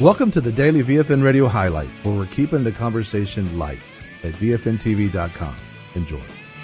Welcome to the Daily VFN Radio Highlights, where we're keeping the conversation light at VFNTV.com. Enjoy.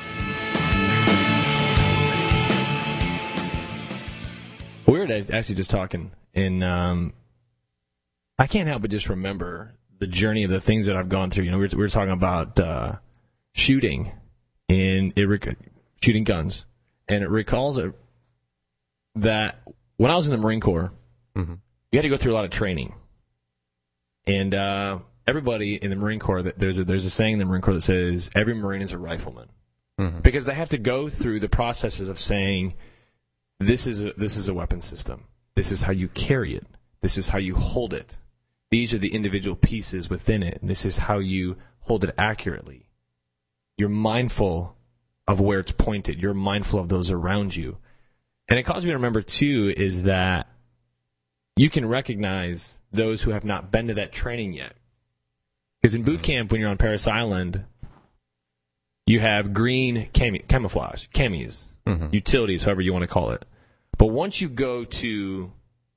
We were actually just talking, and I can't help but just remember the journey of the things that I've gone through. You know, we were talking about shooting, and shooting guns, and it recalls that when I was in the Marine Corps, you had to go through a lot of training. And everybody in the Marine Corps, there's a saying in the Marine Corps that says every Marine is a rifleman, because they have to go through the processes of saying this is a weapon system. This is how you carry it. This is how you hold it. These are the individual pieces within it, and this is how you hold it accurately. You're mindful of where it's pointed. You're mindful of those around you. And it caused me to remember, too, is that you can recognize those who have not been to that training yet. Because in boot camp, when you're on Parris Island, you have green camouflage, camis, utilities, however you want to call it. But once you go to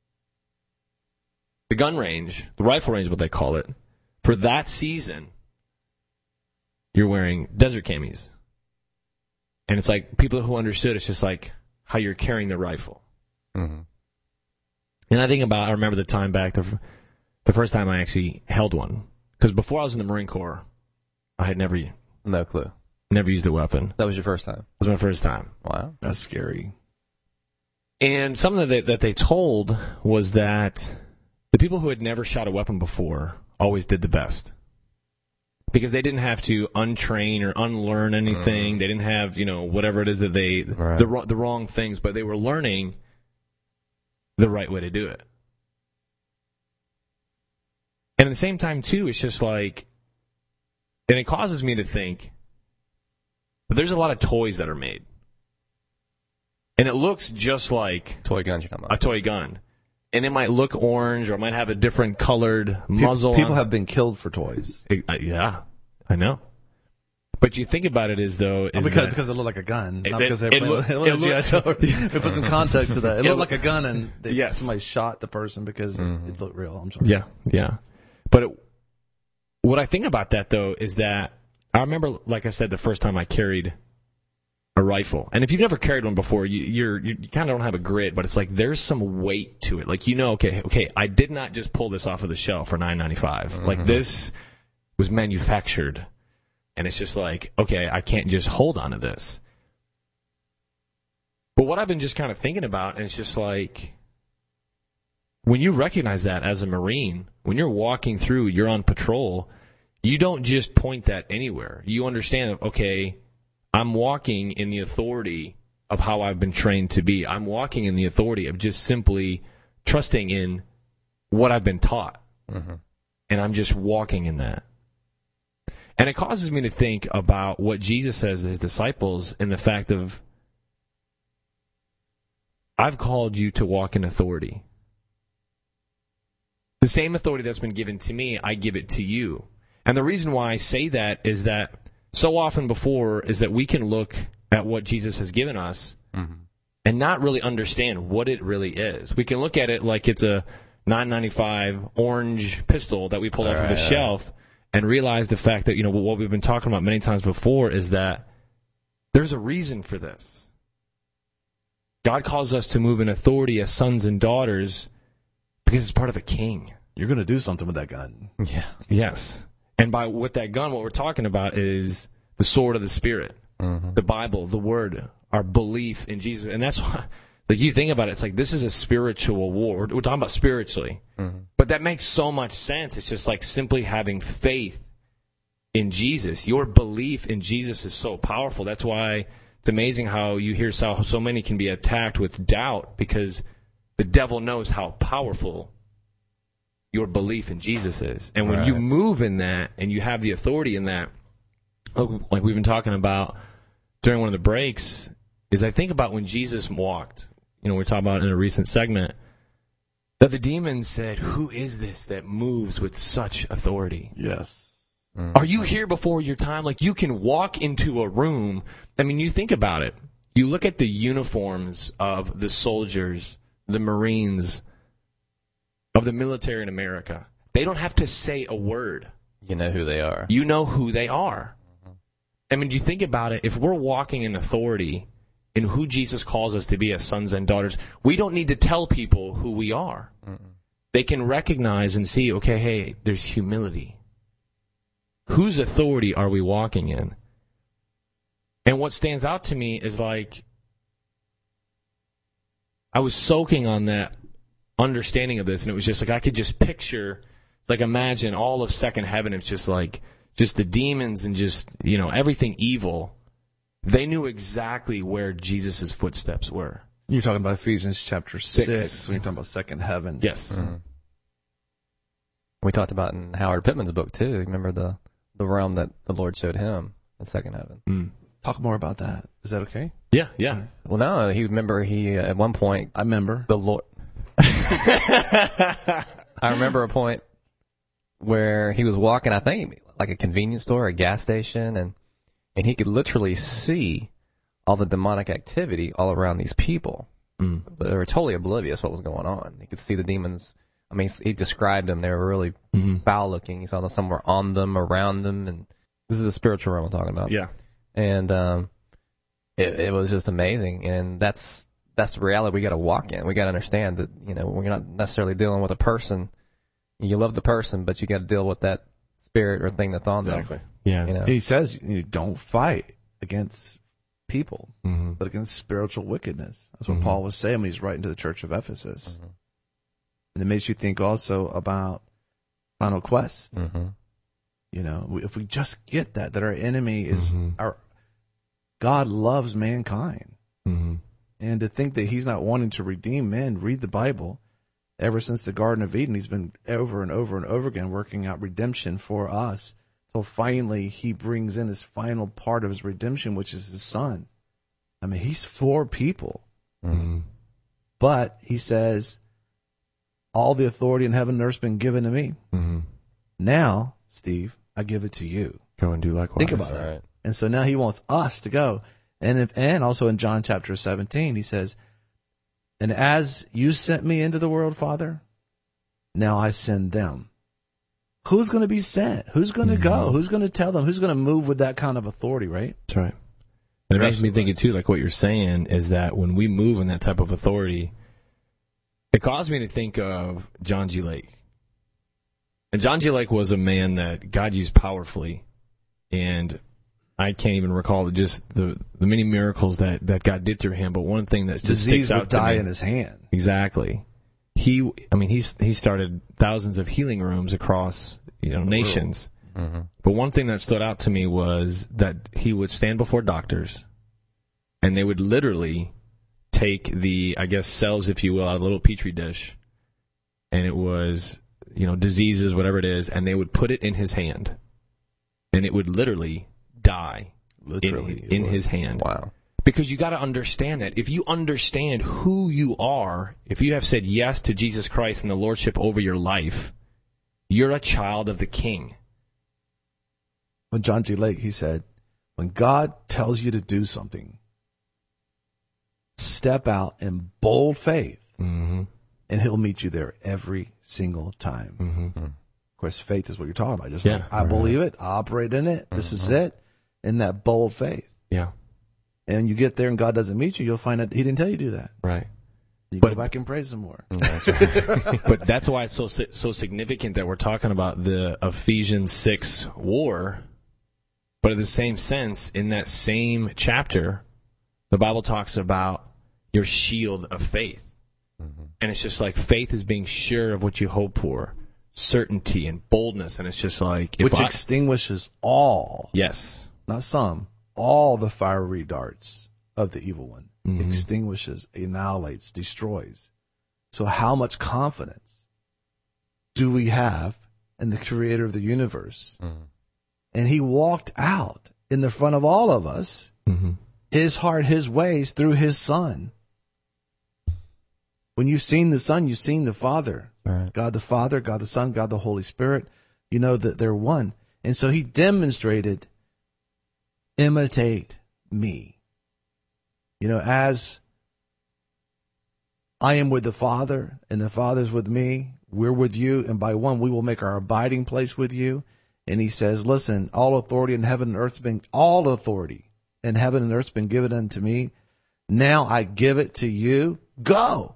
the gun range, the rifle range, what they call it, for that season, you're wearing desert camis. And it's like, people who understood, it's just like how you're carrying the rifle. And I remember the time back, the first time I actually held one. Because before I was in the Marine Corps, I had never used a weapon. That was your first time? It was my first time. Wow. That's scary. And something that they told was that the people who had never shot a weapon before always did the best. Because they didn't have to untrain or unlearn anything. They didn't have, whatever it is that the wrong things, but they were learning the right way to do it. And at the same time, too, it's just like, and it causes me to think, but there's a lot of toys that are made. And it looks just like toy guns you're talking about. A toy gun. And it might look orange, or it might have a different colored muzzle. People have been killed for toys. Yeah, I know. But you think about it as though... because it looked like a gun. Not because they put some context to that. It looked like a gun, and somebody shot the person because it looked real. I'm sorry. Yeah. But what I think about that, though, is that I remember, like I said, the first time I carried a rifle. And if you've never carried one before, you kind of don't have a grid, but it's like there's some weight to it. Like, okay, I did not just pull this off of the shelf for $9.95. Like, this was manufactured. And it's just like, okay, I can't just hold on to this. But what I've been just kind of thinking about, and it's just like, when you recognize that as a Marine, when you're walking through, you're on patrol, you don't just point that anywhere. You understand, okay, I'm walking in the authority of how I've been trained to be. I'm walking in the authority of just simply trusting in what I've been taught. And I'm just walking in that. And it causes me to think about what Jesus says to his disciples in the fact of, I've called you to walk in authority. The same authority that's been given to me, I give it to you. And the reason why I say that is that so often before is that we can look at what Jesus has given us and not really understand what it really is. We can look at it like it's a $9.95 orange pistol that we pull off of the shelf, and realize the fact that, what we've been talking about many times before is that there's a reason for this. God calls us to move in authority as sons and daughters because it's part of a king. You're going to do something with that gun. Yeah. Yes. And with that gun, what we're talking about is the sword of the Spirit, the Bible, the Word, our belief in Jesus. And that's why, like, you think about it, it's like this is a spiritual war. We're talking about spiritually. But that makes so much sense. It's just like simply having faith in Jesus. Your belief in Jesus is so powerful. That's why it's amazing how you hear so many can be attacked with doubt, because the devil knows how powerful your belief in Jesus is. And when you move in that and you have the authority in that, like we've been talking about during one of the breaks, is I think about when Jesus walked, we're talking about in a recent segment, that the demons said, who is this that moves with such authority? Yes. Are you here before your time? Like, you can walk into a room. I mean, you think about it. You look at the uniforms of the soldiers, the Marines, of the military in America. They don't have to say a word. You know who they are. You know who they are. I mean, you think about it, if we're walking in authority in who Jesus calls us to be as sons and daughters, we don't need to tell people who we are. They can recognize and see, okay, hey, there's humility. Whose authority are we walking in? And what stands out to me is like, I was soaking on that understanding of this, and it was just like, I could just picture, it's like imagine all of second heaven, it's just like, just the demons and just, you know, everything evil. They knew exactly where Jesus' footsteps were. You're talking about Ephesians chapter 6 when you're talking about second heaven. Yes. Mm-hmm. We talked about in Howard Pittman's book, too. Remember the realm that the Lord showed him in second heaven. Talk more about that. Is that okay? Yeah. Well, no, he at one point... I remember. The Lord... I remember a point where he was walking, I think, like a convenience store, a gas station, and he could literally see all the demonic activity all around these people. But they were totally oblivious what was going on. He could see the demons. I mean, he described them. They were really foul-looking. He saw them somewhere on them, around them, and this is the spiritual realm I'm talking about. Yeah. And it was just amazing, and that's the reality we got to walk in. We got to understand that, you know, we're not necessarily dealing with a person. You love the person, but you got to deal with that spirit or thing that's on them. Yeah. You know? He says you don't fight against people, but against spiritual wickedness. That's what Paul was saying when he's writing to the church of Ephesus. And it makes you think also about Final Quest. You know, if we just get that our enemy is God loves mankind. And to think that he's not wanting to redeem men, read the Bible. Ever since the Garden of Eden, he's been over and over and over again working out redemption for us. Till finally he brings in his final part of his redemption, which is his son. I mean, he's for people. But he says, all the authority in heaven and earth has been given to me. Now, Steve, I give it to you. Go and do likewise. Think about it. And so now he wants us to go. And also in John chapter 17, he says, and as you sent me into the world, Father, now I send them. Who's going to be sent? Who's going to go? Who's going to tell them? Who's going to move with that kind of authority, right? That's right. And it makes me think, too, like what you're saying is that when we move in that type of authority, it caused me to think of John G. Lake. And John G. Lake was a man that God used powerfully. And I can't even recall just the many miracles that God did through him. But one thing that just sticks out to me. Disease would die in his hand. Exactly. He started thousands of healing rooms across, nations. But one thing that stood out to me was that he would stand before doctors, and they would literally take the, I guess, cells, if you will, out of a little petri dish, and it was, diseases, whatever it is, and they would put it in his hand, and it would literally die in his hand. Wow. Because you got to understand that. If you understand who you are, if you have said yes to Jesus Christ and the Lordship over your life, you're a child of the King. When John G. Lake, he said, when God tells you to do something, step out in bold faith, and he'll meet you there every single time. Of course, faith is what you're talking about. Just like, I believe it, I operate in it, this is it, in that bold faith. Yeah. And you get there and God doesn't meet you, you'll find out he didn't tell you to do that. Right. You go back and praise him more. That's right. But that's why it's so significant that we're talking about the Ephesians 6 war. But in the same sense, in that same chapter, the Bible talks about your shield of faith. And it's just like faith is being sure of what you hope for, certainty and boldness. And it's just like... Which extinguishes all. Yes. Not some. All the fiery darts of the evil one. Extinguishes, annihilates, destroys. So how much confidence do we have in the creator of the universe? And he walked out in the front of all of us, his heart, his ways through his son. When you've seen the Son, you've seen the Father. Right. God the Father, God the Son, God the Holy Spirit. You know that they're one. And so he demonstrated, imitate me. As I am with the Father, and the Father's with me. We're with you, and by one we will make our abiding place with you. And he says, listen, all authority in heaven and earth has been given unto me. Now I give it to you. Go.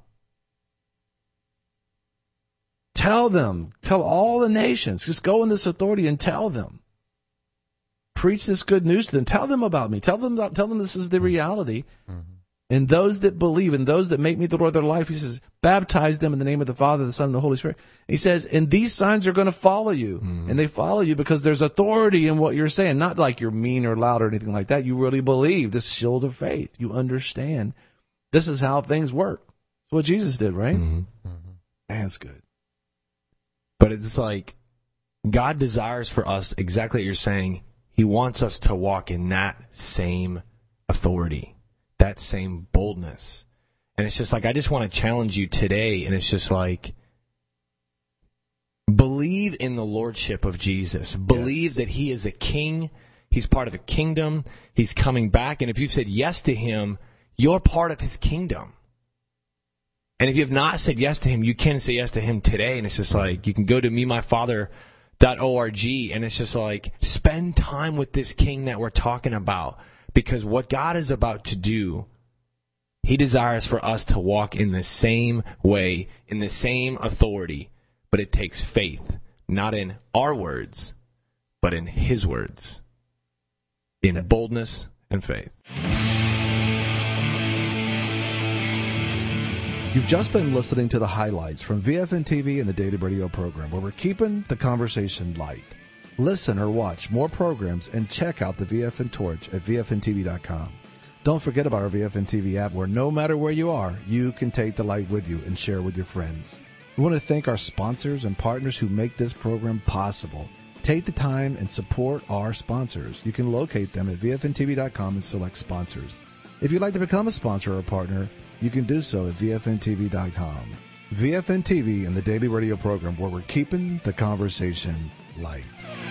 Tell all the nations. Just go in this authority and tell them. Preach this good news to them. Tell them about me. Tell them this is the reality. Mm-hmm. And those that believe and those that make me the Lord of their life, he says, baptize them in the name of the Father, the Son, and the Holy Spirit. He says, and these signs are going to follow you. Mm-hmm. And they follow you because there's authority in what you're saying. Not like you're mean or loud or anything like that. You really believe this shield of faith. You understand. This is how things work. That's what Jesus did, right? Mm-hmm. Mm-hmm. That's good. But it's like God desires for us exactly what you're saying. He wants us to walk in that same authority, that same boldness. And it's just like, I just want to challenge you today. And it's just like, believe in the lordship of Jesus. Believe that he is a king. He's part of the kingdom. He's coming back. And if you've said yes to him, you're part of his kingdom. And if you have not said yes to him, you can say yes to him today. And it's just like, you can go to memyfather.org, and it's just like, spend time with this king that we're talking about. Because what God is about to do, he desires for us to walk in the same way, in the same authority. But it takes faith, not in our words, but in his words, in boldness and faith. You've just been listening to the highlights from VFN TV and the Daily Radio program, where we're keeping the conversation light. Listen or watch more programs and check out the VFN Torch at VFNTV.com. Don't forget about our VFN TV app, where no matter where you are, you can take the light with you and share with your friends. We want to thank our sponsors and partners who make this program possible. Take the time and support our sponsors. You can locate them at VFNTV.com and select sponsors. If you'd like to become a sponsor or a partner, you can do so at VFNTV.com. VFN TV and the Daily Radio program, where we're keeping the conversation light.